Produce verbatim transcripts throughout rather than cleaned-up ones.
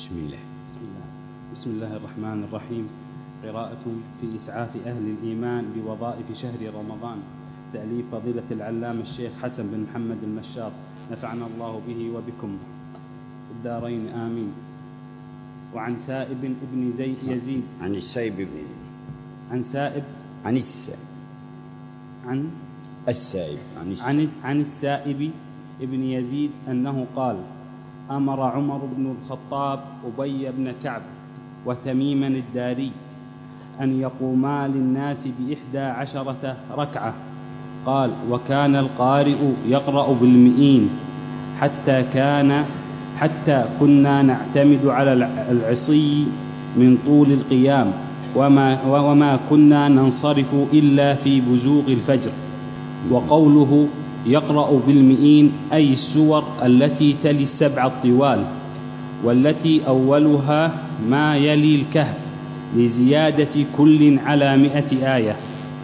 بسم الله. بسم الله بسم الله الرحمن الرحيم. قراءة في إسعاف أهل الإيمان بوظائف شهر رمضان، تأليف فضيلة العلامة الشيخ حسن بن محمد المشاط، نفعنا الله به وبكم في الدارين آمين. وعن سائب ابن زي يزيد عن السائب ابن عن سائب عن السائب عن السائب عن السائب عن, عن السائب ابن يزيد أنه قال: أمر عمر بن الخطاب أبي بن كعب وتميما الداري أن يقوما للناس بإحدى عشرة ركعة. قال: وكان القارئ يقرأ بالمئين حتى كان حتى كنا نعتمد على العصي من طول القيام، وما, وما كنا ننصرف إلا في بزوغ الفجر. وقوله يقرأ بالمئين أي السور التي تلي السبع الطوال، والتي أولها ما يلي الكهف لزيادة كل على مئة آية.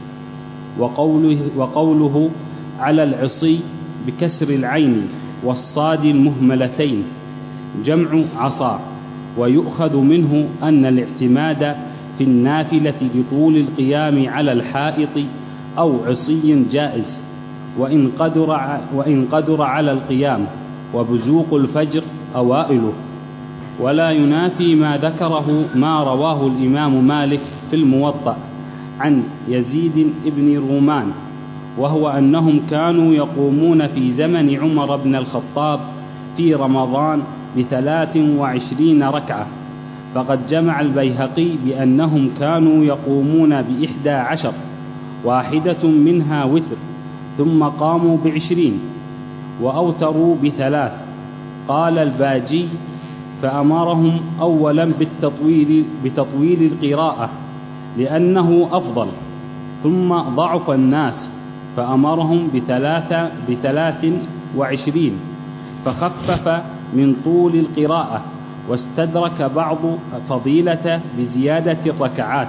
وقوله, وقوله على العصي بكسر العين والصاد المهملتين جمع عصا. ويؤخذ منه أن الاعتماد في النافلة بطول القيام على الحائط أو عصي جائز، وإن قدر, وإن قدر على القيام، وبزوق الفجر أوائله. ولا ينافي ما ذكره ما رواه الإمام مالك في الموطأ عن يزيد بن رومان، وهو أنهم كانوا يقومون في زمن عمر بن الخطاب في رمضان بثلاث وعشرين ركعة. فقد جمع البيهقي بأنهم كانوا يقومون بإحدى عشر، واحدة منها وتر، ثم قاموا بعشرين وأوتروا بثلاث. قال الباجي: فأمرهم أولا بالتطويل بتطويل القراءة لأنه أفضل، ثم ضعف الناس فأمرهم بثلاث بثلاث وعشرين فخفف من طول القراءة، واستدرك بعض فضيلة بزيادة الركعات.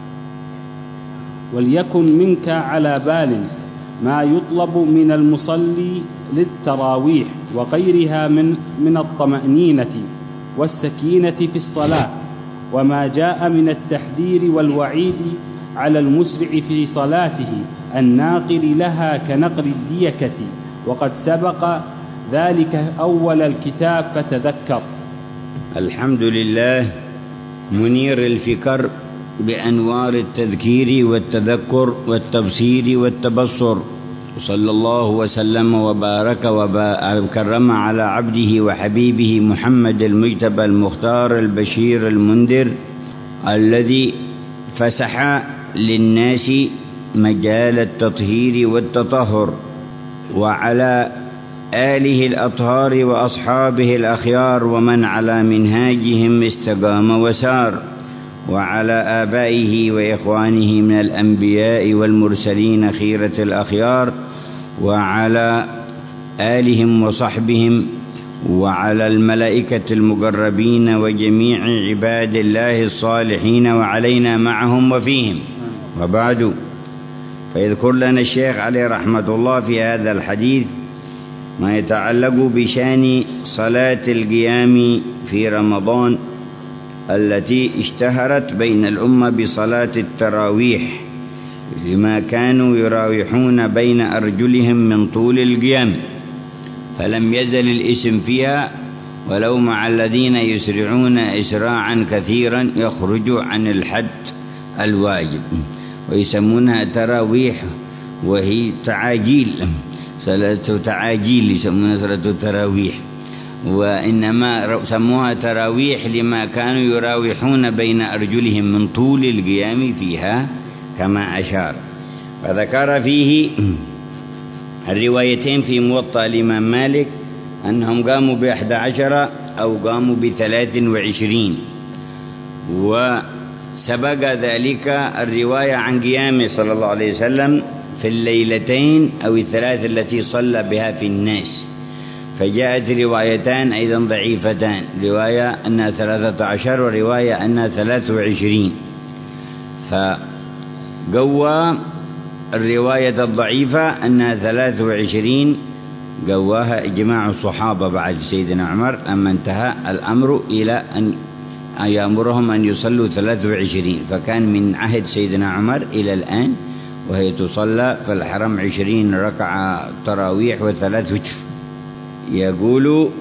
وليكن منك على بال ما يطلب من المصلي للتراويح وغيرها من من الطمأنينة والسكينة في الصلاة، وما جاء من التحذير والوعيد على المسرع في صلاته الناقل لها كنقل الديكة، وقد سبق ذلك أول الكتاب فتذكر. الحمد لله منير الفكر بأنوار التذكير والتذكر والتبصير والتبصر، صلى الله وسلم وبارك وكرم على عبده وحبيبه محمد المجتبى المختار البشير المنذر، الذي فسح للناس مجال التطهير والتطهر، وعلى آله الأطهار وأصحابه الأخيار ومن على منهاجهم استقام وسار، وعلى آبائه وإخوانه من الأنبياء والمرسلين خيرة الأخيار، وعلى آلهم وصحبهم، وعلى الملائكة المقربين وجميع عباد الله الصالحين، وعلينا معهم وفيهم. وبعد، فيذكر لنا الشيخ عليه رحمة الله في هذا الحديث ما يتعلق بشان صلاة القيام في رمضان التي اشتهرت بين الأمة بصلاة التراويح، لما كانوا يراوحون بين أرجلهم من طول القيام، فلم يزل الاسم فيها ولو مع الذين يسرعون إسراعا كثيرا يخرج عن الحد الواجب، ويسمونها تراويح، وهي تعاجيل، صلاة تعاجيل يسمونها صلاة التراويح، وإنما سموها تراويح لما كانوا يراوحون بين أرجلهم من طول القيام فيها كما أشار. فذكر فيه الروايتين في موطأ الإمام مالك أنهم قاموا بأحد عشر أو قاموا بثلاث وعشرين، وسبق ذلك الرواية عن قيامه صلى الله عليه وسلم في الليلتين أو الثلاث التي صلى بها في الناس، فجاءت روايتان أيضا ضعيفتان، رواية أنها ثلاثة عشر ورواية أنها ثلاث وعشرين. فقوى الرواية الضعيفة أنها ثلاث وعشرين قواها إجماع الصحابة بعد سيدنا عمر لما انتهى الأمر إلى أن يأمرهم أن يصلوا ثلاث وعشرين، فكان من عهد سيدنا عمر إلى الآن وهي تصلى في الحرم عشرين ركعة تراويح وثلاث وتر. يقول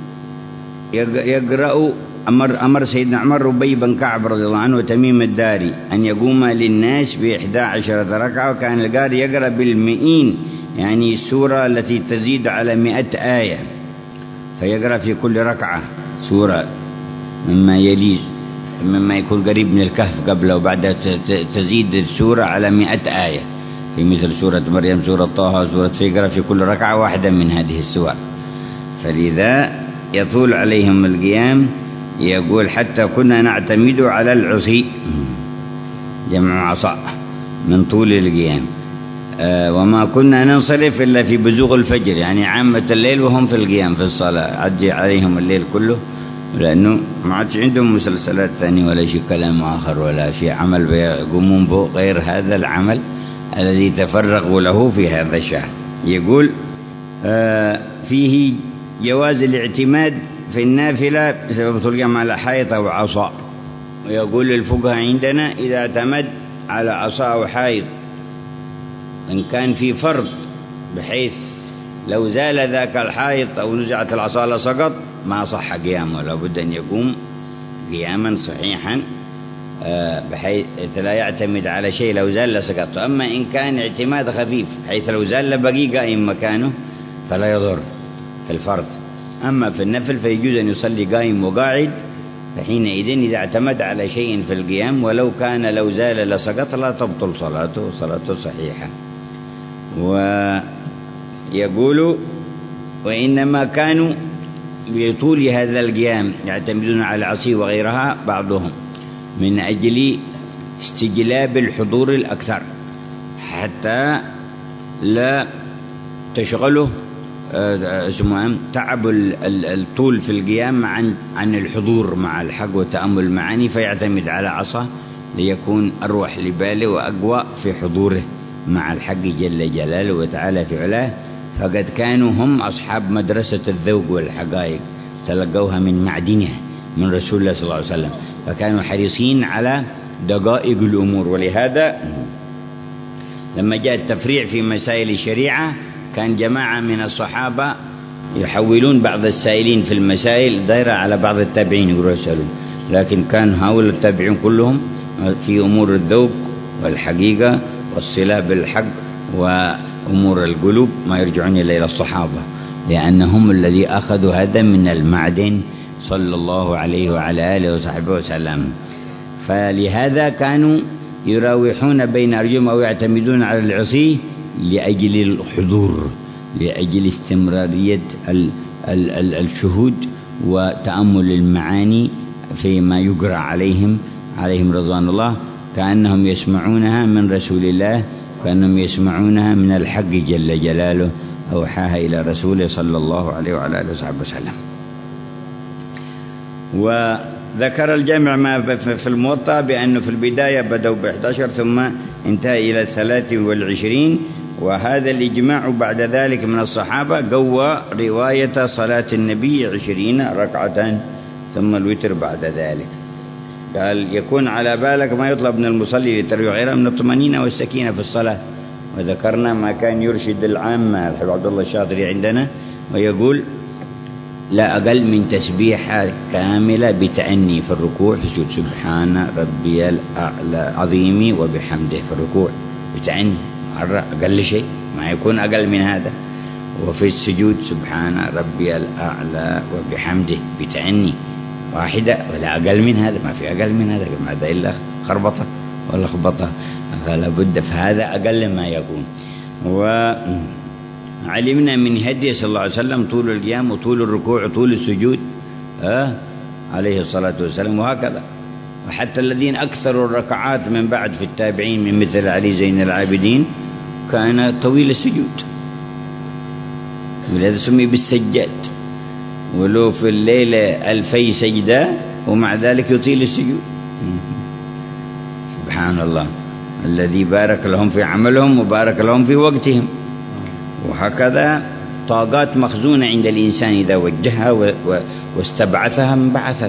يقرأ أمر, أمر سيدنا عمر ربي بن كعب رضي الله عنه وتميم الداري أن يقوم للناس بإحدى عشرة ركعة، وكان القارئ يقرأ بالمئين، يعني السورة التي تزيد على مئة آية، فيقرأ في كل ركعة سورة مما يلي مما يكون قريب من الكهف قبله، وبعد تزيد السورة على مئة آية، في مثل سورة مريم، سورة طه، سورة فيقرأ في كل ركعة واحدة من هذه السور. فلذا يطول عليهم القيام. يقول حتى كنا نعتمد على العصي، جمع عصا، من طول القيام. آه وما كنا ننصرف إلا في بزوغ الفجر، يعني عامة الليل وهم في القيام في الصلاة، عدي عليهم الليل كله، لأنه ما عادش عندهم مسلسلات ثانية ولا شيء كلام آخر ولا شيء عمل بيقومون به غير هذا العمل الذي تفرغوا له في هذا الشهر. يقول آه فيه جواز الاعتماد في النافلة بسبب طول القيام على حائط أو عصا. ويقول الفقهاء عندنا إذا اعتمد على عصا أو حائط إن كان في فرض بحيث لو زال ذاك الحائط أو نزعت العصا لسقط ما صح قيامه، لابد أن يقوم قياما صحيحا بحيث لا يعتمد على شيء لو زال لسقط. أما إن كان اعتماد خفيف حيث لو زال لبقي قائم مكانه فلا يضر في الفرض. أما في النفل فيجوز أن يصلي قائم وقاعد، فحينئذ إذا اعتمد على شيء في القيام ولو كان لو زال لسقط لا تبطل صلاته، صلاته صحيحة. ويقول وإنما كانوا بطول هذا القيام يعتمدون على العصي وغيرها بعضهم من أجل استجلاب الحضور الأكثر حتى لا تشغله اسمه تعب الطول في القيام عن عن الحضور مع الحق وتأمل المعاني، فيعتمد على عصا ليكون أروح لباله وأقوى في حضوره مع الحق جل جلاله وتعالى في علاه. فقد كانوا هم أصحاب مدرسة الذوق والحقائق، تلقوها من معدنها من رسول الله صلى الله عليه وسلم، فكانوا حريصين على دقائق الأمور. ولهذا لما جاء التفريع في مسائل الشريعة كان جماعة من الصحابة يحولون بعض السائلين في المسائل دائرة على بعض التابعين يقولوا يسألون، لكن كان هؤلاء التابعين كلهم في أمور الذوق والحقيقة والصلة بالحق وأمور القلوب ما يرجعون إلى الصحابة، لأنهم الذي أخذوا هذا من المعدن صلى الله عليه وعلى آله وصحبه وسلم. فلهذا كانوا يراوحون بين أرجلهم أو يعتمدون على العصي لأجل الحضور، لأجل استمرارية ال ال ال الشهود وتأمل المعاني فيما يقرأ عليهم عليهم رضوان الله، كأنهم يسمعونها من رسول الله، كأنهم يسمعونها من الحق جل جلاله أوحاها إلى رسوله صلى الله عليه وعلى آله وصحبه وسلم. وذكر الجامع ما في الموطأ بأنه في البداية بدأوا بإحدى عشر ثم انتهى إلى الثلاث والعشرين، وهذا الإجماع بعد ذلك من الصحابة قوى رواية صلاة النبي عشرين ركعة ثم الوتر بعد ذلك. قال يكون على بالك ما يطلب من المصلي لترويح غيره من الطمأنينة والسكينة في الصلاة. وذكرنا ما كان يرشد العامة الحبيب عبد الله الشاطري عندنا ويقول لا أقل من تسبيحة كاملة بتأني في الركوع في سجود سبحان ربي الأعلى عظيمي وبحمده في الركوع بتأني مرة أقل شيء ما يكون أقل من هذا، وفي السجود سبحان ربي الأعلى وبحمده بتأني واحدة ولا أقل من هذا، ما في أقل من هذا، ما هذا إلا خربطة ولا خبطة، فلا بد في هذا أقل ما يكون. وعلمنا من هدي صلى الله عليه وسلم طول القيام وطول الركوع وطول السجود آه عليه الصلاة والسلام، وهكذا. وحتى الذين أكثروا الركعات من بعد في التابعين من مثل علي زين العابدين كان طويل السجود، ولهذا سمي بالسجاد، ولو في الليلة ألفي سجدة ومع ذلك يطيل السجود. سبحان الله الذي بارك لهم في عملهم وبارك لهم في وقتهم. وهكذا طاقات مخزونة عند الإنسان إذا وجهها واستبعثها انبعثت.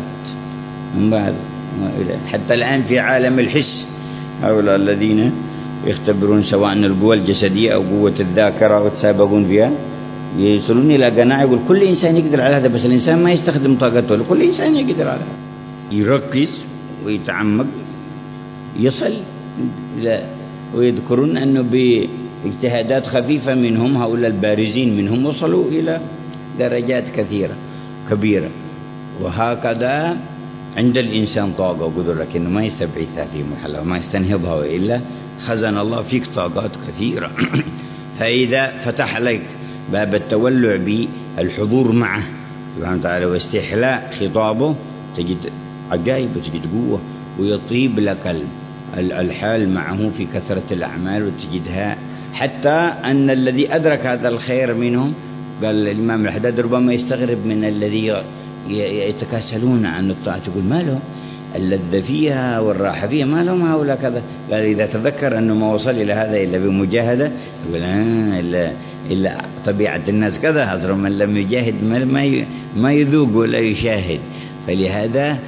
حتى الآن في عالم الحس هؤلاء الذين يختبرون سواء القوة الجسدية أو قوة الذاكرة وتسابقون فيها، يصلون إلى قناعة يقول كل إنسان يقدر على هذا، بس الإنسان ما يستخدم طاقته. كل إنسان يقدر على هذا، يركز ويتعمق يصل إلى. ويذكرون أنه باجتهادات خفيفة منهم هؤلاء البارزين منهم وصلوا إلى درجات كثيرة كبيرة. وهكذا عند الإنسان طاقة وقدر، لكنه ما يستبعثها في محلها وما يستنهضها، وإلا خزن الله فيك طاقات كثيرة. فإذا فتح لك باب التولع بالحضور معه سبحانه وتعالى واستحلاء خطابه، تجد عجائب وتجد قوة، ويطيب لك الحال معه في كثرة الأعمال وتجدها. حتى أن الذي أدرك هذا الخير منهم، قال الإمام الحداد ربما يستغرب من الذي يتكاسلون عن الطاعة، يقول ما لهم اللذة فيها والراحة فيها، ما لهم هؤلاء كذا. قال إذا تذكر أنه ما وصل إلى هذا إلا بمجاهدة، يقول آه إلا, إلا طبيعة الناس كذا، أصلا من لم يجاهد ما يذوق ولا يشاهد. فلهذا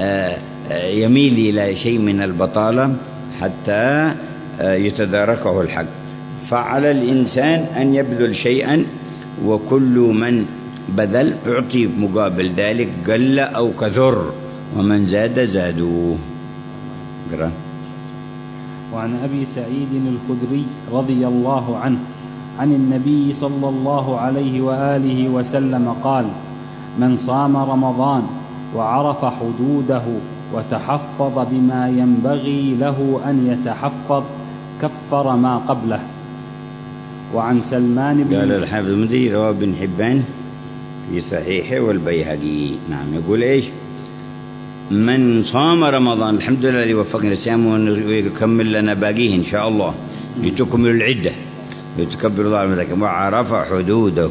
يميل إلى شيء من البطالة حتى يتداركه الحق. فعلى الإنسان أن يبذل شيئا، وكل من بذل يعطي مقابل ذلك قل أو كثر، ومن زاد زادوه. قرأ. وعن أبي سعيد الخدري رضي الله عنه عن النبي صلى الله عليه وآله وسلم قال: من صام رمضان وعرف حدوده وتحفظ بما ينبغي له أن يتحفظ كفر ما قبله. وعن سلمان بن قال الحافظ المدير رواه ابن حبان في صحيحه والبيهقي. نعم، يقول إيش؟ من صام رمضان، الحمد لله الذي وفقنا للصيام ويكمل لنا باقيه إن شاء الله لتكمل العدة لتكبر الله على ذلك، وعرف حدوده،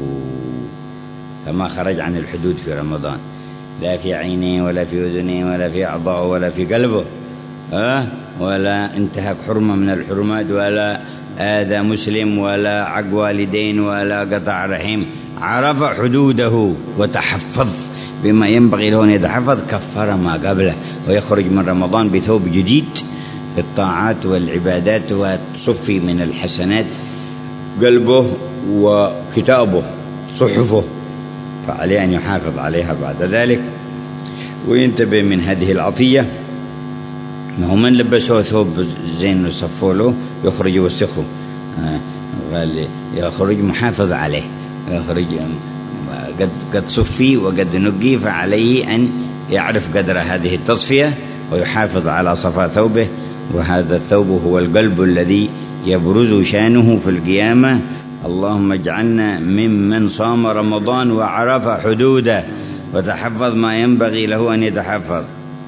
فما خرج عن الحدود في رمضان، لا في عينه ولا في أذنه ولا في أعضائه ولا في قلبه، أه؟ ولا انتهك حرمة من الحرمات، ولا آذى مسلم، ولا عق والدين، ولا قطع رحم. عرف حدوده وتحفظ بما ينبغي له أن يتحفظ كفر ما قبله، ويخرج من رمضان بثوب جديد في الطاعات والعبادات، وتصفي من الحسنات قلبه وكتابه صحفه، فعليه أن يحافظ عليها بعد ذلك وينتبه من هذه العطية. ما هو من لبسه ثوب زين وصفوا له يخرج وسخه، قال يخرج محافظ عليه، يخرج قد قد صفي وقد نقي، فعليه أن يعرف قدر هذه التصفية ويحافظ على صفاء ثوبه. وهذا الثوب هو القلب الذي يبرز شانه في القيامة. اللهم اجعلنا ممن صام رمضان وعرف حدوده وتحفظ ما ينبغي له أن يتحفظ.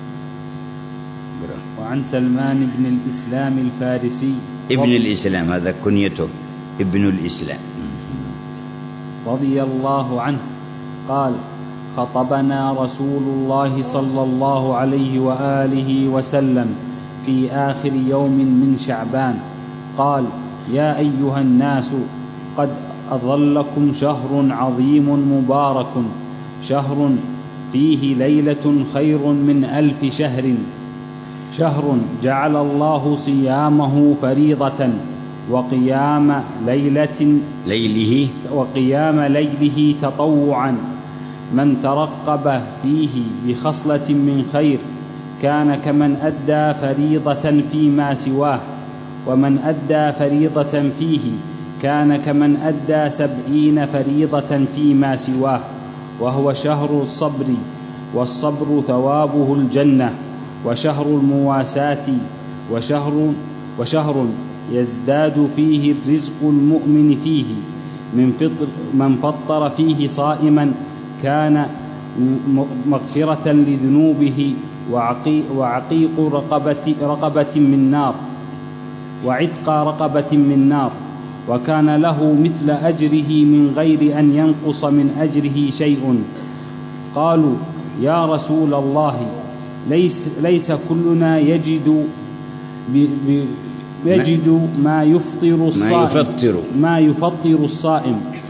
وعن سلمان بن الإسلام الفارسي ابن الإسلام، هذا كنيته ابن الإسلام رضي الله عنه قال: خطبنا رسول الله صلى الله عليه وآله وسلم في آخر يوم من شعبان، قال: يا أيها الناس، قد أظلكم شهر عظيم مبارك، شهر فيه ليلة خير من ألف شهر، شهر جعل الله صيامه فريضة وقيام ليلة ليله وقيام ليله تطوعا. من ترقب فيه بخصلة من خير كان كمن أدى فريضة فيما سواه، ومن أدى فريضة فيه كان كمن أدى سبعين فريضة فيما سواه. وهو شهر الصبر، والصبر ثوابه الجنة، وشهر المواساة، وشهر, وشهر يزداد فيه الرزق المؤمن فيه. من فطر, من فطر فيه صائما كان مغفرة لذنوبه وعقيق رقبة, رقبة من نار وعتق رقبة من نار، وكان له مثل أجره من غير أن ينقص من أجره شيء. قالوا: يا رسول الله، ليس, ليس كلنا يجد ب ب يجد ما يفطر الصائم ما يفطر ما يفطر الصائم.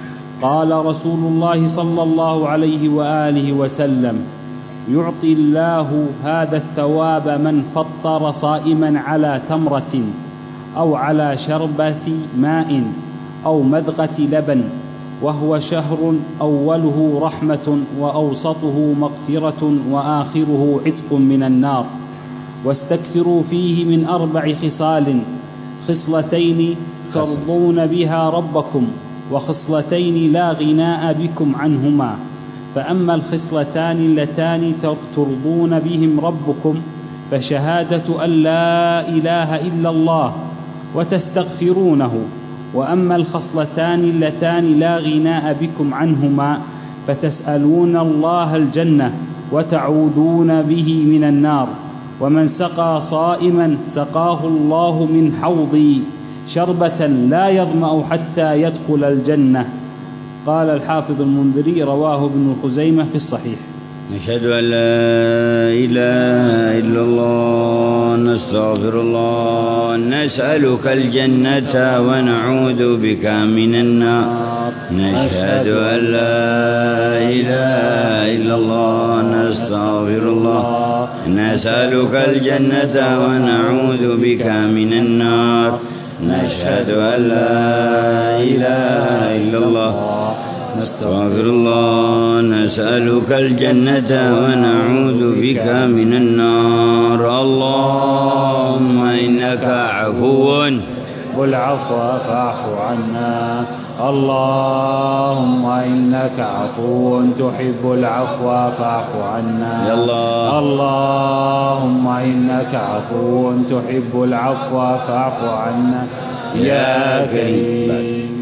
قال رسول الله صلى الله عليه وآله وسلم: يعطي الله هذا الثواب من فطر صائما على تمرة أو على شربة ماء أو مذقة لبن، وهو شهر أوله رحمة وأوسطه مغفرة وآخره عتق من النار. واستكثروا فيه من أربع خصال: خصلتين ترضون بها ربكم، وخصلتين لا غناء بكم عنهما. فأما الخصلتان اللتان ترضون بهم ربكم فشهادة أن لا إله إلا الله وتستغفرونه. وأما الخصلتان اللتان لا غناء بكم عنهما فتسألون الله الجنة وتعوذون به من النار. ومن سقى صائما سقاه الله من حوضي شربة لا يظمأ حتى يدخل الجنة. قال الحافظ المنذري: رواه ابن خزيمة في الصحيح. نشهد أن لا إله إلا الله، نستغفر الله، نسألك الجنة ونعوذ بك من النار. نشهد أن لا إله إلا الله، نستغفر الله، نسألك الجنة ونعوذ بك من النار. نشهد أن لا إله إلا الله، نستغفر الله، نسألك الجنة ونعوذ بك من النار. اللهم إنك عفو والعفو فاعف عنا. اللهم إنك عفو تحب العفو فاعف عنا. يا الله. اللهم إنك عفو تحب العفو فاعف عنا يا كريم.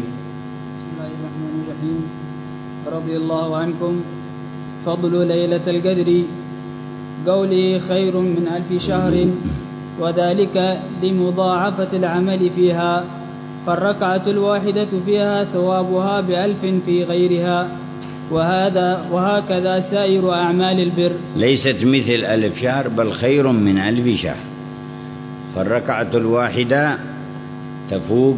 رضي الله عنكم. فضل ليلة القدر. قولي خير من ألف شهر، وذلك لمضاعفة العمل فيها، فالركعة الواحدة فيها ثوابها بألف في غيرها، وهذا وهكذا سائر أعمال البر. ليست مثل ألف شهر بل خير من ألف شهر. فالركعة الواحدة تفوق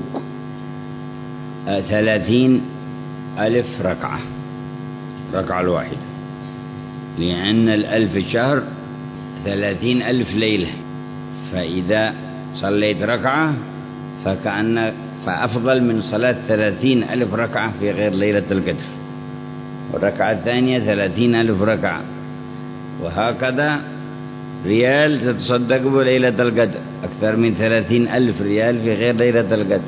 ثلاثين ألف ركعة، ركعة الواحدة، لأن الألف شهر ثلاثين ألف ليلة. فإذا صليت ركعة فكأن فأفضل من صلاة ثلاثين ألف ركعة في غير ليلة القدر. والركعة الثانية ثلاثين ألف ركعة، وهكذا ريال تتصدق بليلة القدر أكثر من ثلاثين ألف ريال في غير ليلة القدر.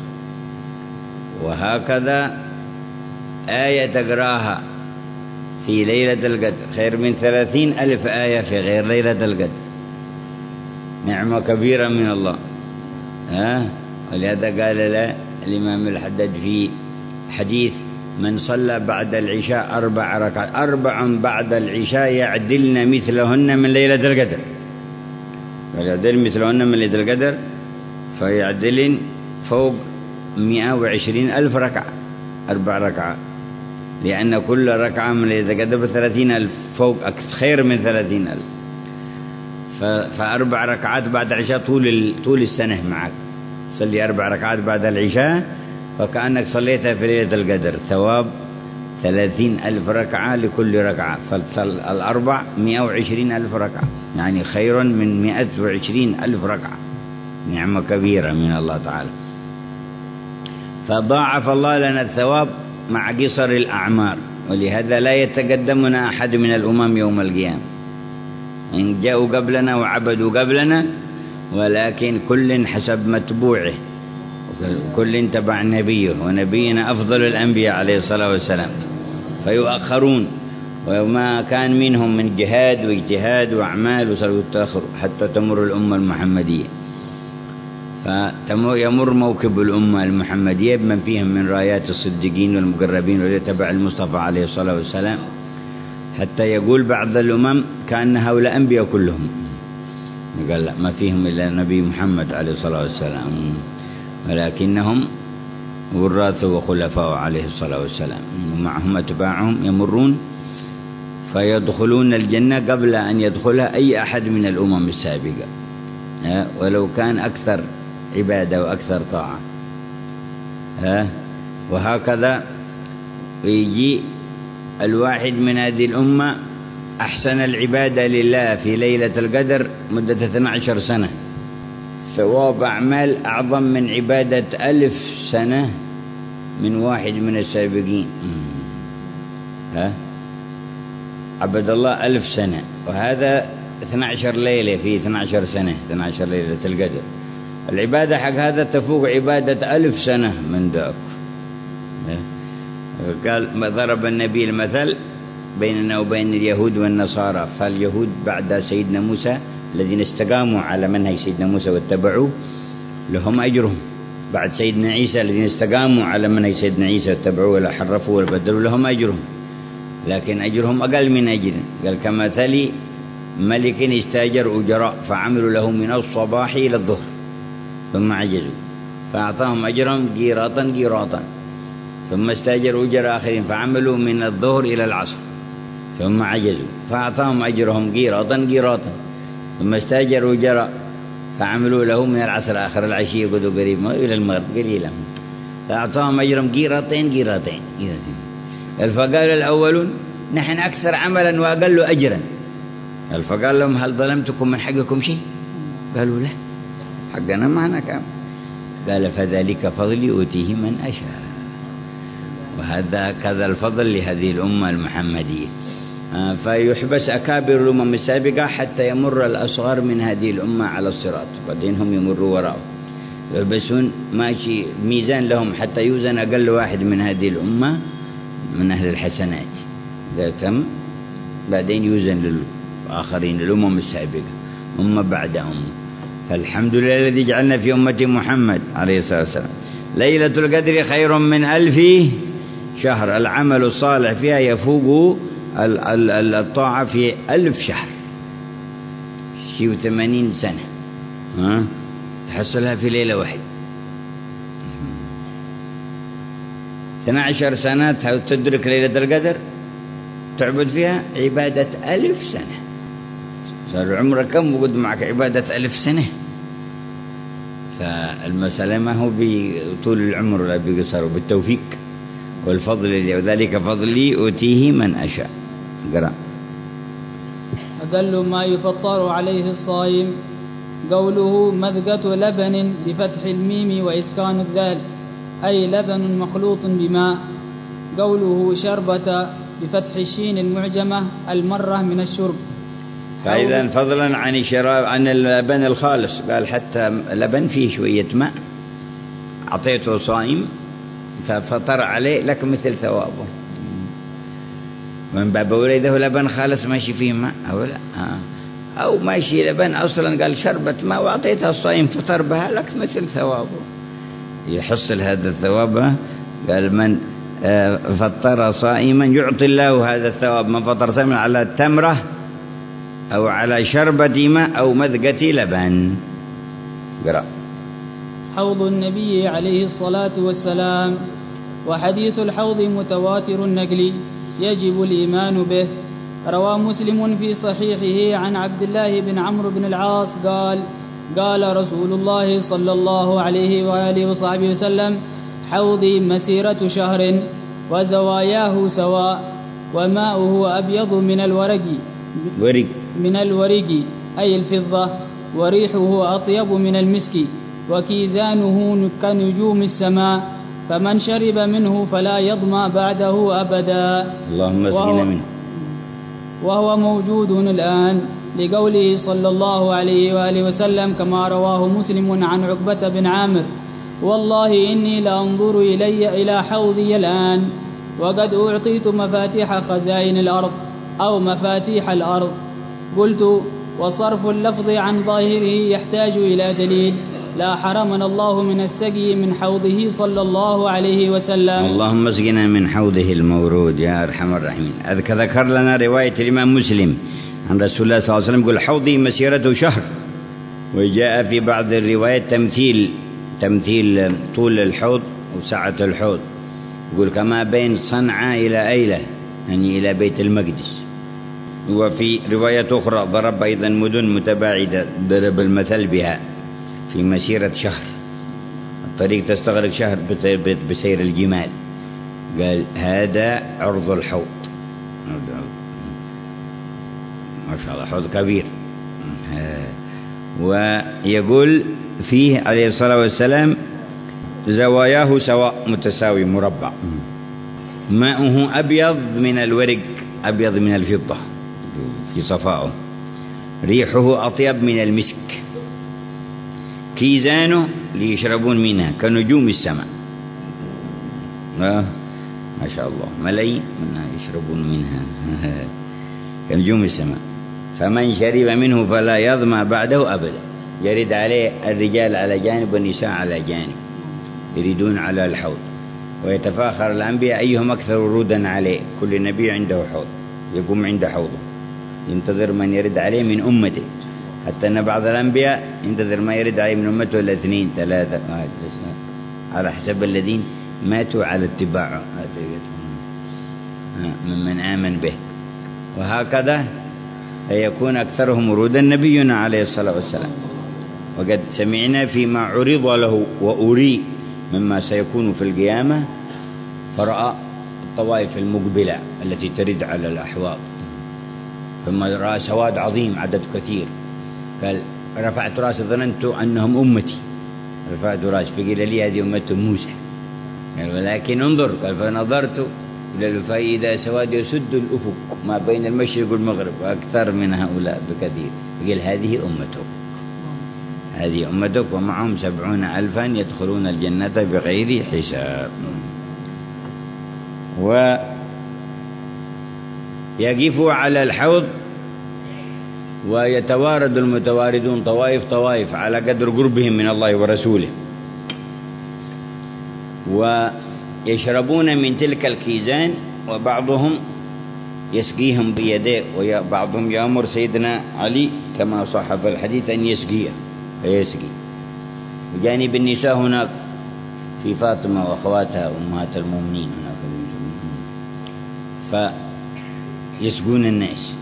وهكذا آية تقراها في ليلة القدر خير من ثلاثين ألف آية في غير ليلة القدر. نعمة كبيرة من الله. ها؟ ولهذا قال له الإمام الحداد في حديث: من صلى بعد العشاء أربع ركعات أربع بعد العشاء يعدلن مثلهن من ليلة القدر. يعدل مثلهن من ليلة القدر، فيعدلن فوق مئة وعشرين ألف ركعة، أربع ركعات، لأن كل ركعة من ليلة القدر بثلاثين ألف، فوق خير من ثلاثين ألف. فأربع ركعات بعد العشاء طول طول السنة معك. صلي أربع ركعات بعد العشاء فكأنك صليتها في ليلة القدر، ثواب ثلاثين ألف ركعة لكل ركعة. فالأربع مئة وعشرين ألف ركعة، يعني خير من مئة وعشرين ألف ركعة. نعمة كبيرة من الله تعالى. فضاعف الله لنا الثواب مع قصر الأعمار، ولهذا لا يتقدمنا أحد من الأمم يوم القيامة. إن جاءوا قبلنا وعبدوا قبلنا، ولكن كل حسب متبوعه، كل تبع نبيه، ونبينا أفضل الأنبياء عليه الصلاة والسلام، فيؤخرون. وما كان منهم من جهاد واجتهاد وأعمال وصلوا التأخر حتى تمر الأمة المحمدية. فيمر موكب الأمة المحمدية بمن فيهم من رايات الصديقين والمقربين والتبع المصطفى عليه الصلاة والسلام، حتى يقول بعض الأمم كأن هؤلاء أنبياء كلهم. قال لا، ما فيهم إلا نبي محمد عليه الصلاة والسلام، ولكنهم ورث وخلفاء عليه الصلاة والسلام، ومعهم أتباعهم يمرون فيدخلون الجنة قبل أن يدخلها أي أحد من الأمم السابقة، ولو كان أكثر عبادة وأكثر طاعة. وهكذا ويجي الواحد من هذه الأمة أحسن العبادة لله في ليلة القدر مدة اثنتي عشرة سنة، ثواب أعمال أعظم من عبادة ألف سنة من واحد من السابقين. ها عبد الله ألف سنة، وهذا اثنتي عشرة ليلة في اثنتي عشرة سنة، اثنتي عشرة ليلة القدر. العبادة حق هذا تفوق عبادة ألف سنة من ذاك. قال ضرب النبي المثل بيننا وبين اليهود والنصارى، فاليهود بعد سيدنا موسى الذين استقاموا على منهج سيدنا موسى واتبعوه لهم أجرهم، بعد سيدنا عيسى الذين استقاموا على منهج سيدنا عيسى واتبعوه ولا حرفوا ولا بدلوا لهم أجرهم، لكن أجرهم أقل من أجر. قال كمثل ملك استاجر أجراء فعملوا له من الصباح إلى الظهر ثم عجزوا فأعطاهم أجرهم قيراطا قيراطا، ثم استاجروا أجراء آخرين فعملوا من الظهر إلى العصر ثم عجزوا فأعطاهم أجرهم قيراطا قيراطا، ثم استاجروا أجراء فعملوا له من العصر آخر العشي يقعدوا قريب إلى المغرب قليلا فأعطاهم أجرهم قيراطين قيراطين. فقال الأولون نحن أكثر عملا وأقل أجرا. فقال لهم هل ظلمتكم من حقكم شيء؟ قالوا لا، حقنا معنا كام. قال فذلك فضلي أوتيه من أشاء. وهذا كذا الفضل لهذه الأمة المحمدية. فيحبس أكابر الأمم السابقة حتى يمر الأصغر من هذه الأمة على الصراط، بعدين هم يمروا وراءه، يحبسون ماشي ميزان لهم حتى يوزن أقل واحد من هذه الأمة من أهل الحسنات. إذا تم بعدين يوزن للآخرين الأمم السابقة أمة بعد أمة. فالحمد لله الذي جعلنا في أمة محمد عليه الصلاة والسلام. ليلة القدر خير من ألف شهر، العمل الصالح فيها يفوق الطاعة في ألف شهر، شيء وثمانين سنة ها تحصلها في ليلة واحدة. اثنتي عشرة سنة تدرك ليلة القدر تعبد فيها عبادة ألف سنة. صار عمرك كم وقد معك عبادة ألف سنة. فالمسألة ما هو بطول العمر ولا بقصر، بالتوفيق والفضل لي، وذلك فضلي أوتيه من أشاء. قرأ. أقل ما يفطر عليه الصائم قوله مذقة لبن بفتح الميم وإسكان الذال، أي لبن مخلوط بماء. قوله شربة بفتح الشين المعجمة المرة من الشرب. فإذا فضلا عن الشراب عن اللبن الخالص قال حتى لبن فيه شوية ماء أعطيته صائم ففطر عليه لك مثل ثوابه. من باب ولده لبن خالص ماشي فيه ماء أو لا، أو ماشي لبن أصلا قال شربة ماء وأعطيتها الصائم فطر بها لك مثل ثوابه، يحصل هذا الثواب. قال من فطر صائما يعطي الله هذا الثواب، من فطر صائما على التمرة أو على شربة ماء أو مذقة لبن. قرأ. حوض النبي عليه الصلاة والسلام. وحديث الحوض متواتر النقل يجب الإيمان به. روى مسلم في صحيحه عن عبد الله بن عمرو بن العاص قال قال رسول الله صلى الله عليه وآله وصحبه وسلم حوضي مسيرة شهر وزواياه سواء وماؤه أبيض من الورق ورق من الورق أي الفضة، وريحه أطيب من المسك، وكيزانه كنجوم السماء، فمن شرب منه فلا يظمأ بعده أبدا. اللهم اسقنا منه. وهو موجود الآن لقوله صلى الله عليه وآله وسلم كما رواه مسلم عن عقبة بن عامر والله إني لأنظر إلي إلى حوضي الآن وقد أعطيت مفاتيح خزائن الأرض أو مفاتيح الأرض. قلت وصرف اللفظ عن ظاهره يحتاج إلى دليل، لا حرمنا الله من السقي من حوضه صلى الله عليه وسلم. اللهم اسقنا من حوضه المورود يا أرحم الراحمين. ذكر لنا رواية الإمام مسلم عن رسول الله صلى الله عليه وسلم يقول حوضي مسيرة شهر، وجاء في بعض الروايات تمثيل تمثيل طول الحوض وسعة الحوض، يقول كما بين صنعاء إلى أيلة يعني إلى بيت المقدس. وفي رواية أخرى ضرب أيضا مدن متباعدة ضرب المثل بها في مسيرة شهر، الطريق تستغرق شهر بسير الجمال. قال هذا عرض الحوض، ما شاء الله حوض كبير. ويقول فيه عليه الصلاة والسلام زواياه سواء متساوي مربع، ماؤه أبيض من الورق أبيض من الفضة في صفائه، ريحه أطيب من المسك، كيزانه ليشربون منها كنجوم السماء. آه ما شاء الله ملايين منها يشربون منها كنجوم السماء. فمن شرب منه فلا يظمأ بعده أبدا. يرد عليه الرجال على جانب والنساء على جانب، يريدون على الحوض، ويتفاخر الأنبياء أيهم أكثر ورودا عليه. كل نبي عنده حوض يقوم عند حوضه ينتظر من يرد عليه من أمته، حتى أن بعض الأنبياء ينتظر ما يرد عليه من أمته الاثنين ثلاثة على حسب الذين ماتوا على اتباعه ممن آمن به. وهكذا يكون أكثرهم ورودا نبينا عليه الصلاة والسلام. وقد سمعنا فيما عرض له وأري مما سيكون في القيامة، فرأى الطوائف المقبلة التي ترد على الأحواض، ثم رأى سواد عظيم عدد كثير، قال رفعت رأسي ظننت أنهم أمتي، رفعت رأسي فقيل لي هذه أمة موسى، قال ولكن انظر، قال فنظرت فإذا سواد يسد الأفق ما بين المشرق والمغرب وأكثر من هؤلاء بكثير، قال هذه أمتك، هذه أمتك ومعهم سبعون ألفا يدخلون الجنة بغير حساب. ويقف على الحوض ويتوارد المتواردون طوائف طوائف على قدر قربهم من الله ورسوله، ويشربون من تلك الكيزان، وبعضهم يسقيهم بيديه، وبعضهم يأمر سيدنا علي كما صح في الحديث أن يسقيه فيسقي. بجانب النساء هناك في فاطمة وأخواتها أمهات المؤمنين هناك، فيسقون الناس،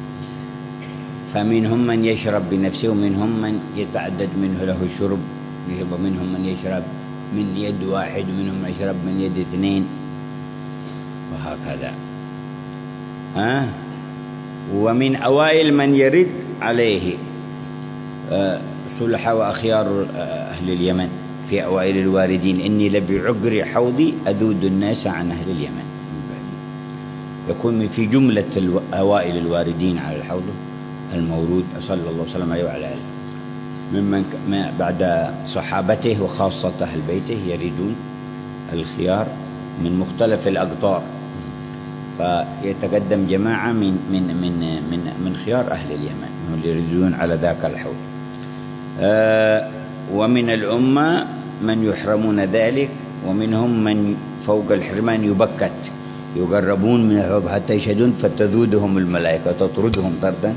فمنهم من يشرب بنفسه ومنهم من يتعدد منه له الشرب، ومنهم من يشرب من يد واحد ومنهم من يشرب من يد اثنين، وهكذا. أه؟ ومن أوائل من يرد عليه أه صلح وأخيار أهل اليمن في أوائل الواردين، إني لبعقر حوضي أذود الناس عن أهل اليمن. يكون في جملة أوائل الواردين على الحوض المورود صلى الله عليه وسلم وعلى آله، ممن بعد صحابته وخاصة أهل بيته يريدون الخيار من مختلف الأقطار، فيتقدم جماعة من من من من من خيار أهل اليمن هم اللي يريدون على ذاك الحوض. آه ومن الأمة من يحرمون ذلك، ومنهم من فوق الحرمان يبكت، يقربون من الحوض حتى يشهدون فتذودهم الملائكة تطردهم طردا،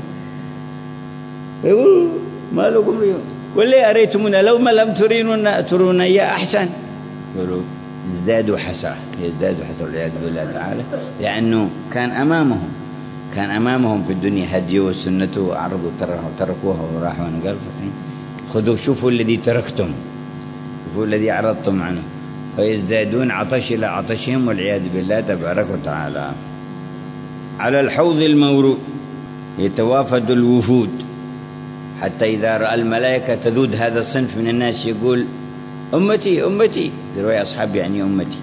يقول ما لكم اليوم واللي أريتمونا لو ما لم ترينونا ترونا يا أحسن، يقولوا ازدادوا حسرة، يزدادوا حسرة والعياذ بالله تعالى، لأنه كان أمامهم كان أمامهم في الدنيا هدي والسنة وعرضوا تركوها وراحوا ونقلوا، خذوا شوفوا الذي تركتم، شوفوا الذي عرضتم عنه، فيزدادون عطش إلى عطشهم والعياذ بالله تبارك وتعالى. على الحوض المورود يتوافد الوفود، حتى إذا رأى الملائكة تذود هذا الصنف من الناس يقول أمتي أمتي، رواية أصحاب يعني أمتي،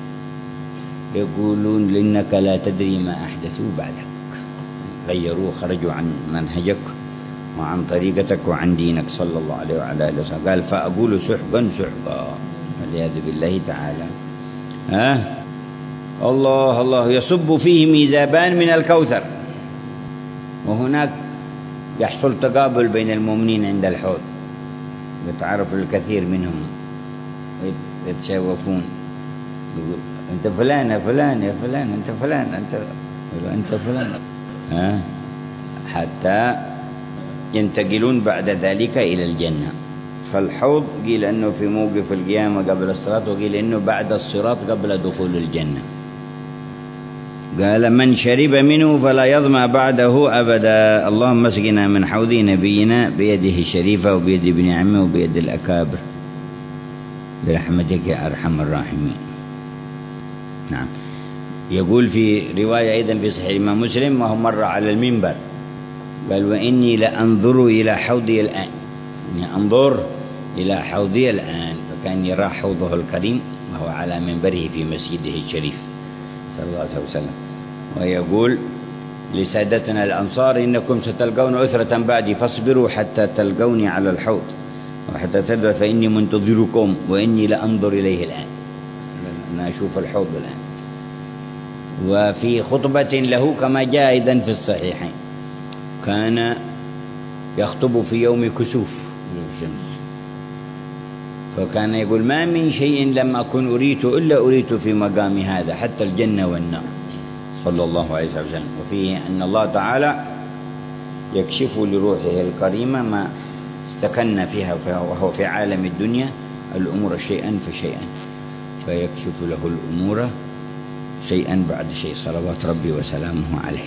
يقولون لأنك لا تدري ما أحدثوا بعدك، غيروا خرجوا عن منهجك وعن طريقتك وعن دينك صلى الله عليه وعلى آله وسلم. قال فأقول سحقا سحقا والعياذ بالله تعالى. ها الله الله يصب فيه ميزابان من الكوثر، وهناك يحصل تقابل بين المؤمنين عند الحوض، يتعرف الكثير منهم ويتشاوفون، يقول أنت فلان يا فلان يا فلان أنت فلان أنت أنت فلان، ها حتى ينتقلون بعد ذلك إلى الجنة. فالحوض قيل أنه في موقف القيامة قبل الصراط، وقيل أنه بعد الصراط قبل دخول الجنة. قال من شرب منه فلا يظمأ بعده أبدا. اللهم اسقنا من حوض نبينا بيده الشريفة وبيد ابن عمه وبيد الأكابر برحمتك يا أرحم الراحمين. نعم. يقول في رواية أيضا في صحيح الإمام مسلم: وهو مر على المنبر قال: وإني لأنظر إلى حوضي الآن، يعني أنظر إلى حوضي الآن. فكان يرى حوضه الكريم وهو على منبره في مسجده الشريف صلى الله عليه وسلم، ويقول لسادتنا الأنصار: إنكم ستلقون أثرة بعدي فاصبروا حتى تلقوني على الحوض وحتى تلقوا، فإني منتظركم وإني لأنظر إليه الآن، أنا أشوف الحوض الآن. وفي خطبة له كما جاء أيضا في الصحيحين كان يخطب في يوم كسوف الشمس، فكان يقول: ما من شيء لم أكن أريت إلا أريت في مقام هذا، حتى الجنة والنار، صلى الله عليه وسلم. وفيه أن الله تعالى يكشف لروحه الكريمة ما استكن فيها وهو في عالم الدنيا الأمور شيئا فشيئا، فيكشف له الأمور شيئا بعد شيء، صلوات ربي وسلامه عليه.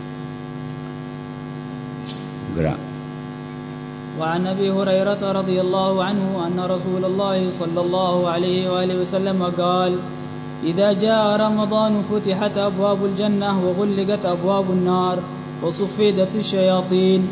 قرأ. وعن أبي هريرة رضي الله عنه أن رسول الله صلى الله عليه وآله وسلم قال: إذا جاء رمضان فتحت أبواب الجنة وغلقت أبواب النار وصفدت الشياطين.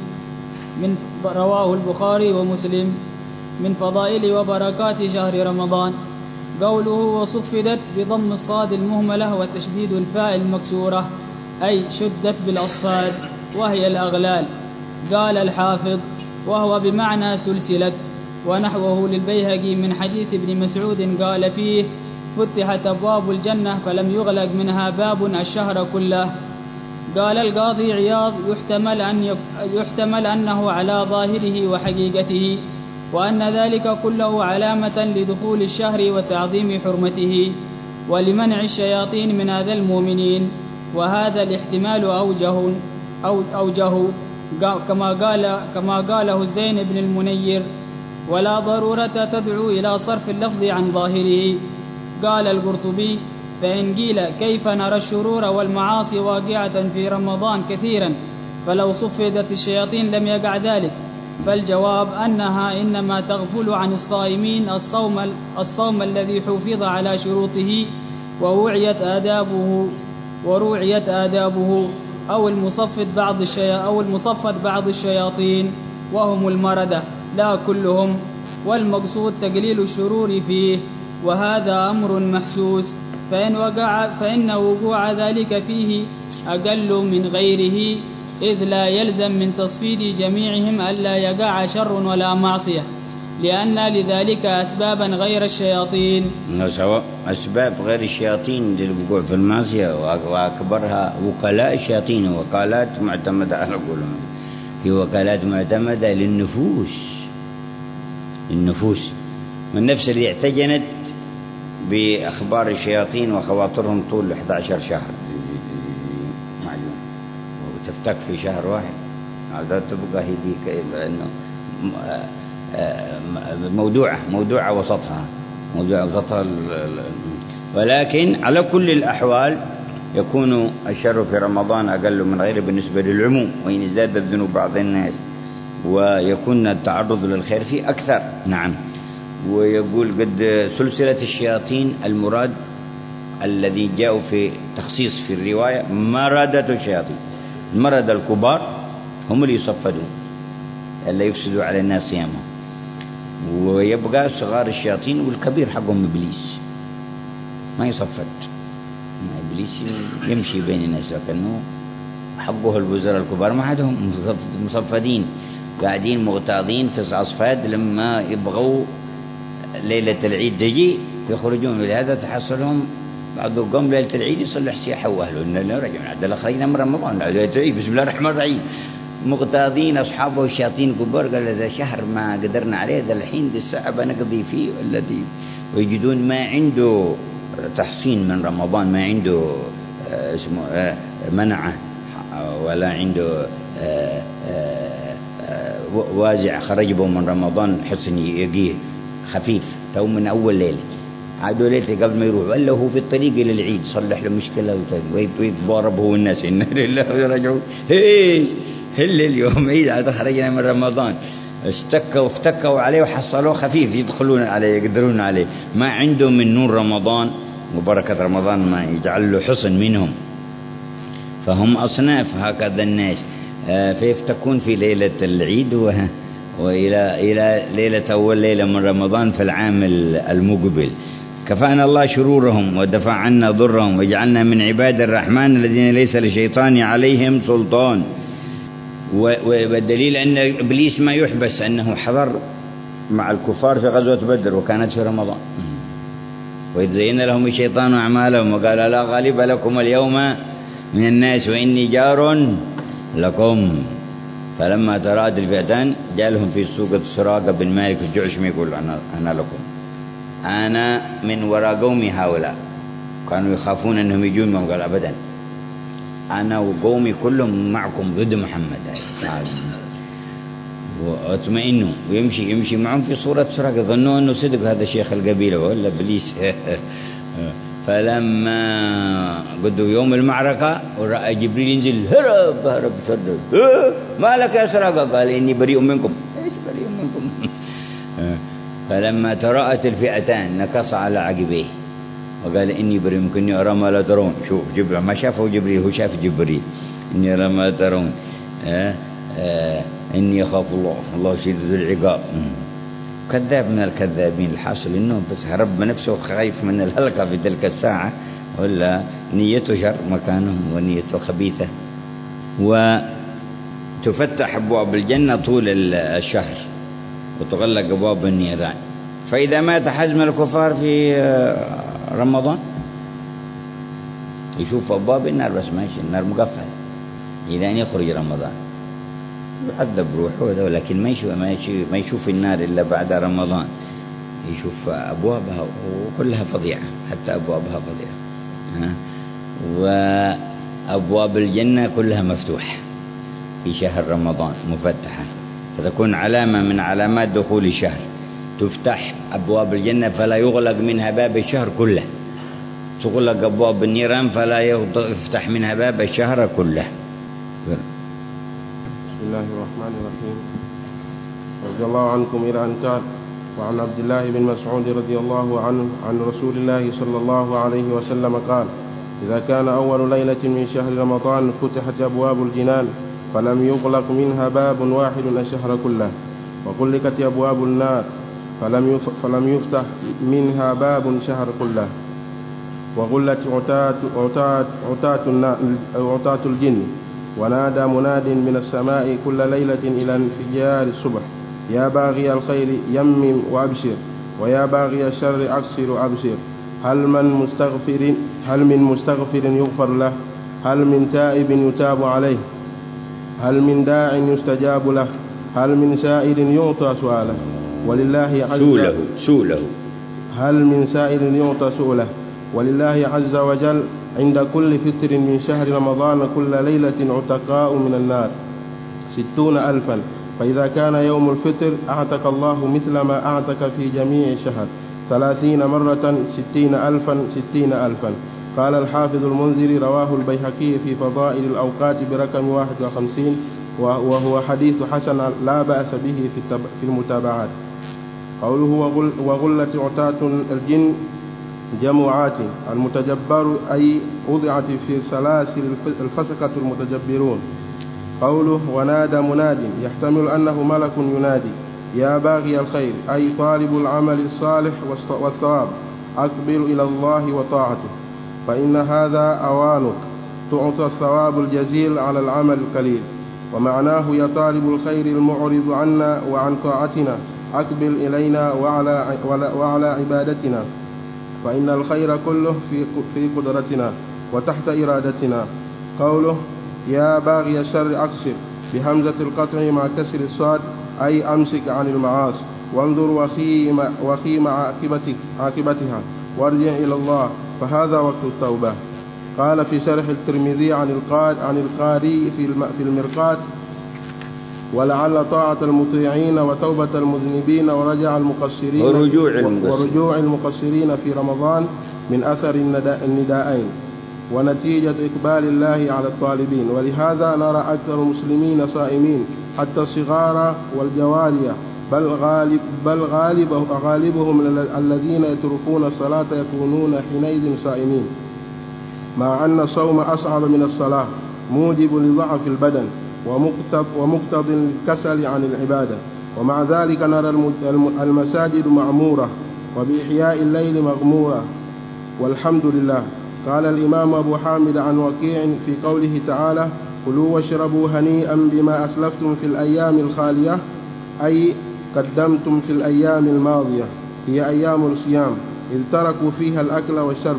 من رواه البخاري ومسلم. من فضائل وبركات شهر رمضان قوله وصفدت بضم الصاد المهملة وتشديد الفاء المكسورة، أي شدت بالأصفاد وهي الأغلال. قال الحافظ: وهو بمعنى سلسلت. ونحوه للبيهقي من حديث ابن مسعود قال فيه: فتحت أبواب الجنة فلم يغلق منها باب الشهر كله. قال القاضي عياض: يحتمل, أن يحتمل أنه على ظاهره وحقيقته، وأن ذلك كله علامة لدخول الشهر وتعظيم حرمته ولمنع الشياطين من أذى المؤمنين. وهذا الاحتمال أوجه, أو أوجه كما قال كما قاله زين بن المنير: ولا ضرورة تدعو إلى صرف اللفظ عن ظاهره. قال القرطبي: فإن قيل كيف نرى الشرور والمعاصي واقعة في رمضان كثيرا فلو صفدت الشياطين لم يقع ذلك؟ فالجواب أنها إنما تغفل عن الصائمين الصوم, الصوم الذي حفظ على شروطه ووعيت آدابه وروعيت آدابه أو المصفد بعض الشيا أو المصفد بعض الشياطين وهم المردة لا كلهم، والمقصود تقليل الشرور فيه، وهذا أمر محسوس، فإن, وقع فإن وقوع ذلك فيه أقل من غيره، إذ لا يلزم من تصفيد جميعهم ألا يقع شر ولا معصية، لأن لذلك أسبابا غير الشياطين. سواء أسباب غير الشياطين للوقوع في المعصية، وأكبرها وكلاء الشياطين، وكالات معتمدة أهل قولهم في وكالات معتمدة للنفوس النفوس والنفس اللي اعتجنت بأخبار الشياطين وخواطرهم طول أحد عشر شهر معلوم، وتفتك في شهر واحد هذا تبقى هي دي لأنه موضوعة موضوعة وسطها موضوعة وسطها. ولكن على كل الأحوال يكون الشر في رمضان أقل من غيره بالنسبة للعموم، وإن ازدادت ذنوب بعض الناس ويكون التعرض للخير فيه أكثر. نعم. ويقول قد سلسلة الشياطين المراد الذي جاء في تخصيص في الرواية مردة الشياطين، المرد الكبار هم اللي يصفدون اللي يفسدوا على الناس صيامهم، ويبقى صغار الشياطين والكبير حقهم إبليس ما يصفد. إبليس يمشي بين الناس لكنه حقه الوزراء الكبار ما عندهم مصفدين، قاعدين مغتاظين في الأصفاد لما يبغوا ليلة العيد تجي يخرجون، ولهذا تحصلهم بعضهم قوم ليلة العيد يصلح سياحة وأهله إن رجعنا عدل خرجنا من رمضان ليلة العيد بسم الله الرحمن الرحيم، مغتاظين أصحابه الشياطين كبار قال هذا شهر ما قدرنا عليه، ذا الحين ذي الساعة بنقضي فيه الذي، ويجدون ما عنده تحصين من رمضان، ما عنده اسمه منعه ولا عنده وازع خرج به من رمضان حسن يقيه خفيف تو من أول ليلة عادوا ليلة قبل ما يروح، ولا هو في الطريق إلى العيد صلح له مشكلة ويتضارب هو الناس إن لله ورجعوا هي هل اليوم عيد عاد خرجنا من رمضان، استكوا وافتكوا عليه وحصلوه خفيف يدخلون عليه يقدرون عليه، ما عنده من نور رمضان وبركة رمضان ما يجعل له حصن منهم. فهم أصناف هكذا الناس، فيفتكون في ليلة العيد وإلى إلى ليلة أول ليلة من رمضان في العام المقبل. كفانا الله شرورهم ودفع عنا ضرهم وجعلنا من عباد الرحمن الذين ليس لشيطان عليهم سلطان. والدليل أن إبليس ما يحبس أنه حضر مع الكفار في غزوة بدر وكانت في رمضان. وإذ زين لهم الشيطان أعمالهم وقال لا غالب لكم اليوم من الناس وإني جار لكم. فلما تراءت الفئتان جاء في السوق سراقة بن مالك الجعشمي يقول أنا, أنا لكم، أنا من وراء قومي هؤلاء. كانوا يخافون أنهم يجون، قال أبدا أنا وقومي كلهم معكم ضد محمد. واطمئنوا ويمشي يمشي معهم في صورة سراقة، ظنوا أنه صدق هذا شيخ القبيلة ولا إبليس. فلما قدوا يوم المعركة ورأى جبريل ينزل هرب هرب شدد، ما لك يا سراقة؟ قال إني بريء منكم. إيش بريء منكم؟ فلما تراءت الفئتان نكص على عقبيه وقال إني بريء منكم إني أرى ما لا ترون. شوف جبريل ما شافه جبريل، هو شاف جبريل. إني أرى ما لا ترون، آه آه إني أخاف الله، الله شديد العقاب. كذاب من الكذابين. الحاصل إنه بس هرب نفسه خايف من الهلكة في تلك الساعة، ولا نيته شر مكانه ونيته خبيثة. وتفتح أبواب الجنة طول الشهر وتغلق أبواب النيران. فإذا مات حزم الكفار في رمضان يشوف أبواب النار بس ماشي، النار مقفل إلى أن يخرج رمضان، يعذب روحه، ولكن ما يشوف ما يشوف النار إلا بعد رمضان. يشوف أبوابها وكلها فظيعة، حتى أبوابها فظيعة. وأبواب الجنة كلها مفتوحة في شهر رمضان مفتحة، فتكون علامة من علامات دخول الشهر. تفتح أبواب الجنة فلا يغلق منها باب الشهر كله، تغلق أبواب النيران فلا يفتح منها باب الشهر كله. بسم الله الرحمن الرحيم. رضي الله عنكم إلى أن قال: وعن عبد الله بن مسعود رضي الله عنه عن رسول الله صلى الله عليه وسلم قال: إذا كان أول ليلة من شهر رمضان فتحت أبواب الجنان فلم يغلق منها باب واحد الشهر كله، وغلقت أبواب النار فلم فلم يفتح منها باب شهر كله، وغلت عتاة عتاة عتاة عتاة الجن. ونادى مناد من السماء كل ليلة إلى انفجار الصبح: يا باغي الخير يمم وأبشر، ويا باغي الشر أقصر وأبشر. هل من مستغفر هل من مستغفر يغفر له؟ هل من تائب يتاب عليه؟ هل من داع يستجاب له؟ هل من سائل يعطى سؤاله؟ ولله عز سؤله سؤله هل من سائل يعطى سؤله؟ ولله عز وجل عند كل فطر من شهر رمضان كل ليلة عتقاء من النار ستون ألفا، فإذا كان يوم الفطر أعتق الله مثل ما أعتق في جميع الشهر ثلاثين مرة ستين ألفا ستين ألفا. قال الحافظ المنذري: رواه البيهقي في فضائل الأوقات برقم واحد وخمسين، وهو حديث حسن لا بأس به في المتابعات. قوله وغلت عتاة الجن جمعات المتجبر أي وضعت في سلاسل الفسقة المتجبرون. قوله ونادى مناد يحتمل أنه ملك ينادي: يا باغي الخير أي طالب العمل الصالح والثواب، أقبل إلى الله وطاعته، فإن هذا أوانك تعطى الثواب الجزيل على العمل القليل. ومعناه يا طالب الخير المعرض عنا وعن طاعتنا، أقبل إلينا وعلى, وعلى عبادتنا، فإن الخير كله في قدرتنا وتحت إرادتنا. قوله يا باغي الشر أقصر بهمزة القطع مع كسر الصاد أي أمسك عن المعاصي، وانظر وخيم, وخيم عاقبتها وارجع إلى الله، فهذا وقت التوبة. قال في شرح الترمذي عن القاري في المرقات: ولعل طاعة المطيعين وتوبة المذنبين ورجع المقصرين ورجوع, ورجوع المقصرين في رمضان من أثر النداءين ونتيجة إقبال الله على الطالبين. ولهذا نرى أكثر المسلمين صائمين حتى الصغار والجواري، بل غالب بل غالب غالبهم الذين يتركون الصلاة يكونون حينئذ صائمين، مع أن الصوم أصعب من الصلاة موجب لضعف البدن ومقتض الكسل عن العبادة. ومع ذلك نرى المساجد معمورة وبإحياء الليل مغمورة والحمد لله. قال الإمام أبو حامد عن وكيع في قوله تعالى: كلوا واشربوا هنيئا بما أسلفتم في الأيام الخالية، أي قدمتم في الأيام الماضية، هي أيام الصيام، إذ تركوا فيها الأكل والشرب.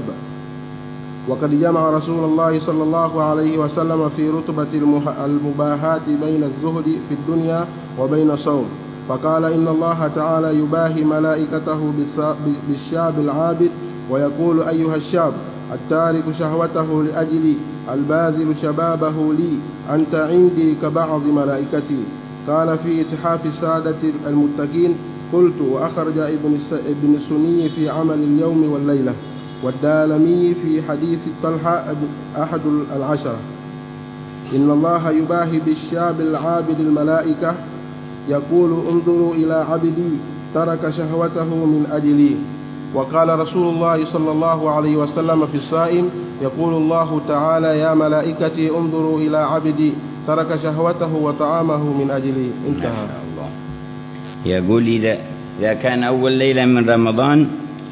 وقد جمع رسول الله صلى الله عليه وسلم في رتبة المباهاة بين الزهد في الدنيا وبين الصوم، فقال: إن الله تعالى يباهي ملائكته بالشاب العابد ويقول: أيها الشاب التارك شهوته لأجلي الباذل شبابه لي، أنت عندي كبعض ملائكتي. قال في إتحاف السادة المتقين: قلت. وأخرج ابن السني في عمل اليوم والليلة، والدالمي في حديث طلحة أحد العشرة: إن الله يباهي بالشاب العابد الملائكة يقول: انظروا إلى عبدي ترك شهوته من أجلي. وقال رسول الله صلى الله عليه وسلم في الصائم: يقول الله تعالى: يا ملائكتي انظروا إلى عبدي ترك شهوته وطعامه من أجلي. انتهى. الله يقول: إذا إذا كان أول ليلة من رمضان،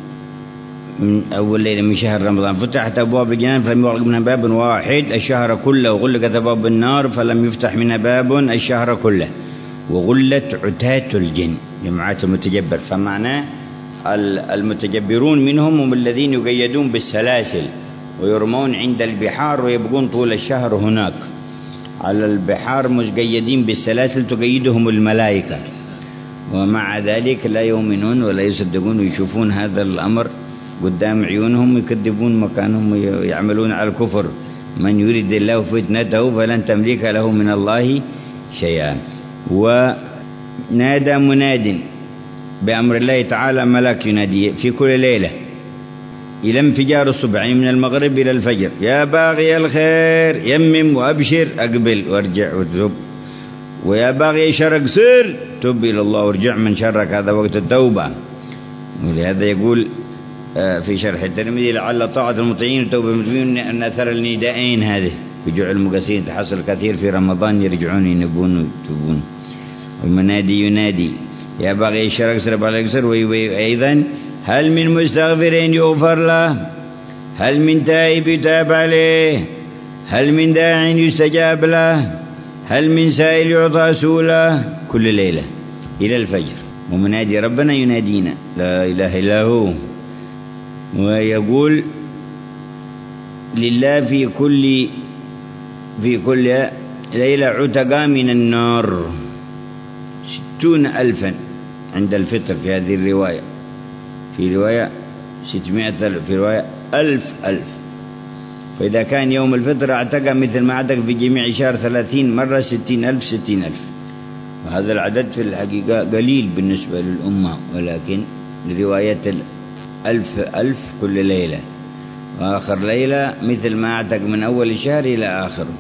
من أول ليلة من شهر رمضان فتحت أبواب الجنان فلم يغلق منها باب واحد الشهر كله، وغلقت أبواب النار فلم يفتح منها باب الشهر كله، وغلت عتاة الجن جماعات المتجبر. فمعناه المتجبرون منهم هم الذين يقيدون بالسلاسل ويرمون عند البحار ويبقون طول الشهر هناك على البحار مقيدين بالسلاسل تقيدهم الملائكة، ومع ذلك لا يؤمنون ولا يصدقون ويشوفون هذا الأمر قدام عيونهم، يكذبون مكانهم ويعملون على الكفر. من يريد الله فتنته فلن تملك له من الله شيئا. ونادى مناد بأمر الله تعالى، ملك ينادي في كل ليلة إلى انفجار الصبح، يعني من المغرب إلى الفجر: يا باغي الخير يمم وأبشر، أقبل وارجع وتوب، ويا باغي الشر اقصر، تب إلى الله وارجع من شرك، هذا وقت التوبة. ولهذا يقول في شرح الترمذي: لعل طاعة المطيعين وتوبة المسلمين أن أثر الندائين هذه رجوع المقاسين تحصل كثير في رمضان، يرجعون ينبون ويتوبون. والمنادي ينادي: يا باغي الشر اقصر باغي اقصر. وأيضا: هل من مستغفر يغفر له، هل من تائب يتاب عليه، هل من داع يستجاب له، هل من سائل يعطى سؤله، كل ليلة إلى الفجر. ومنادي ربنا ينادينا لا إله إلا هو. ويقول: لله في كل في كل ليلة عتقا من النار ستون ألفا عند الفطر في هذه الرواية، في رواية ستمائة ألف، في رواية ألف ألف. فإذا كان يوم الفطر اعتقى مثل ما اعتق في جميع شهر ثلاثين مرة ستين ألف ستين ألف. وهذا العدد في الحقيقة قليل بالنسبة للأمة، ولكن لرواية ألف ألف كل ليلة، وآخر ليلة مثل ما اعتق من أول الشهر إلى آخره.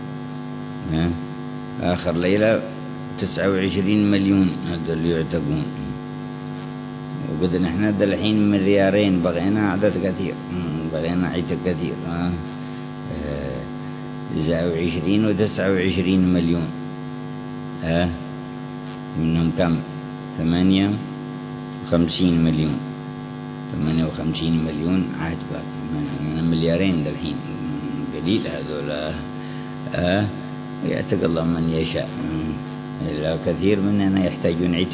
آخر ليلة تسعة وعشرين مليون هذا اللي يعتقون. وقد نحن هذا الحين مليارين، بغينا عدد كثير، بغينا عتق كثير. تسعة وعشرين وتسعة وعشرين مليون، ها منهم كم؟ ثمانية وخمسين مليون، ثمانية وخمسين مليون عاد باقي، مليارين الحين، قليل هذول. ها يعتق الله من يشاء، لا كثير مننا يحتاجون عتق.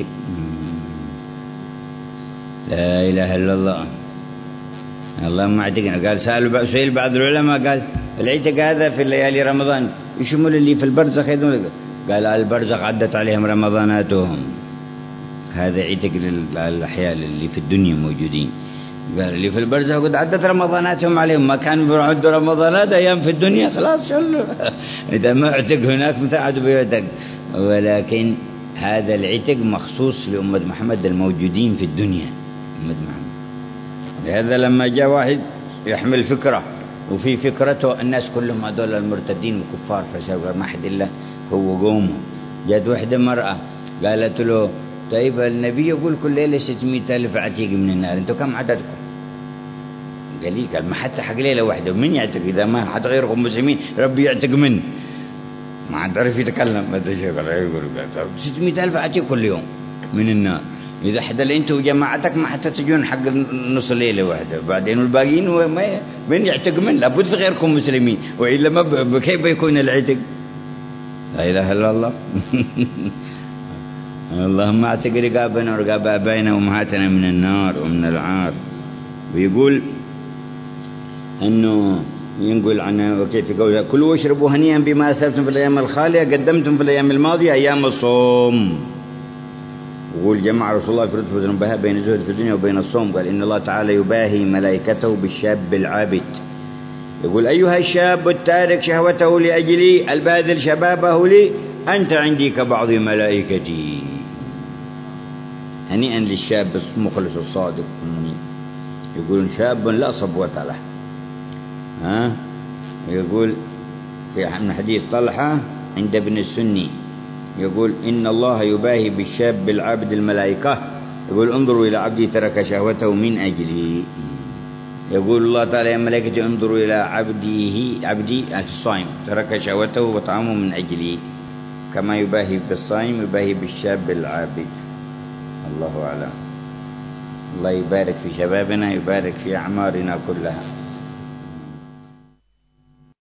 لا إله إلا الله. اللهم اعتقنا. قال سأل سئل بعض العلماء قال: العتق هذا في الليالي رمضان يشمل اللي في البرزخ أيضا؟ قال: البرزخ عدت عليهم رمضاناتهم، هذا عتق للأحياء اللي في الدنيا موجودين. قال: اللي في البرزخ قد عدت رمضاناتهم عليهم، ما كانوا بيعدوا رمضانات أيام في الدنيا، خلاص شلوا إذا ما اعتق هناك مساعد بيعتق. ولكن هذا العتق مخصوص لأمة محمد الموجودين في الدنيا، أمة محمد. لهذا لما جاء واحد يحمل فكرة، وفي فكرته الناس كلهم هذول المرتدين والكفار، فشاف ما حد إلا هو قومه. جاءت واحدة مرأة قالت له: طيب النبي يقول كل ليلة ستمائة ألف عتيق من النار، أنتم كم عددكم؟ قال لي قال ما حتى حق ليلة واحدة، من يعتق إذا ما حد غيركم مسلمين ربي يعتق منه، ما عاد عرف يتكلم. ما يقول ستمائة ألف عتيق كل يوم من النار، إذا حدا أنت وجماعتك ما حتى تجون حق نص ليلة واحدة، بعدين الباقيين من يعتق منه، لابد في غيركم مسلمين، وإلا ما كيف يكون العتق؟ لا إله إلا الله. اللهم اعتق رقابنا ورقاب آبائنا وأمهاتنا من النار ومن العار. ويقول أنه ينقل عنه وكيف يقول كلوا واشربوا هنيئا بما أسلفتم في الأيام الخالية قدمتم في الأيام الماضية أيام الصوم. يقول جمع رسول الله في رتبة البهاء بين الزهد في الدنيا وبين الصوم، قال إن الله تعالى يباهي ملائكته بالشاب العابد. يقول أيها الشاب التارك شهوته لأجلي الباذل شبابه لي أنت عندي كبعض ملائكتي. هنيئا للشاب المخلص الصادق المنيب. يقول شاب لا صبوة له. ها يقول في من حديث طلحة عند ابن السني يقول إن الله يباهي بالشاب العابد الملائكة، يقول انظروا إلى عبدي ترك شهوته من أجلي. يقول الله تعالى يا ملائكتي انظروا إلى عبده عبدي الصائم ترك شهوته وطعامه من أجلي، كما يباهي بالصائم يباهي بالشاب العابد. الله أعلم. الله يبارك في شبابنا، يبارك في أعمارنا كلها.